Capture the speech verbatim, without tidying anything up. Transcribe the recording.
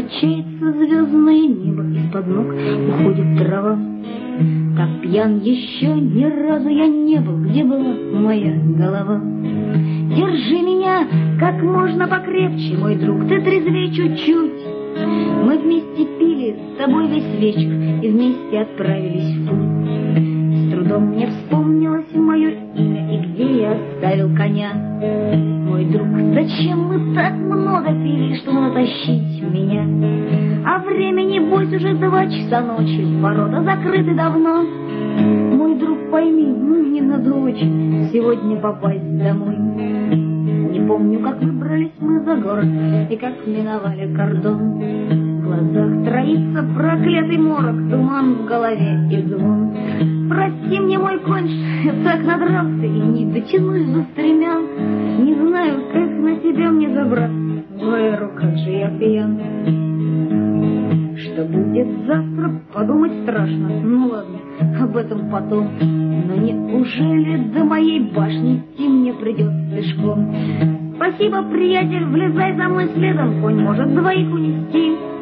качается звездное небо, из-под ног уходит трава. Так пьян еще ни разу я не был, где была моя голова. Держи меня как можно покрепче, мой друг, ты трезвей чуть-чуть. Мы вместе пили с тобой весь вечер и вместе отправились в путь. С трудом мне вспомнилось мое имя и где я оставил коня. Мой друг, зачем мы так много пили, чтобы натащить меня? А время, небось, уже два часа ночи, ворота закрыты давно. Мой друг, пойми, ну не на дочь сегодня попасть домой. Не помню, как выбрались мы за город и как миновали кордон. В глазах троится проклятый морок, туман в голове и звон. Прости мне, мой конь, я так надрался и не дотянусь за стремян. Не знаю, как на тебя мне забраться, в твоих руках же я пьян. Что будет завтра, подумать страшно. Ну ладно, об этом потом. Но неужели до моей башни идти мне придется пешком? Спасибо, приятель, влезай за мной следом, конь может двоих унести.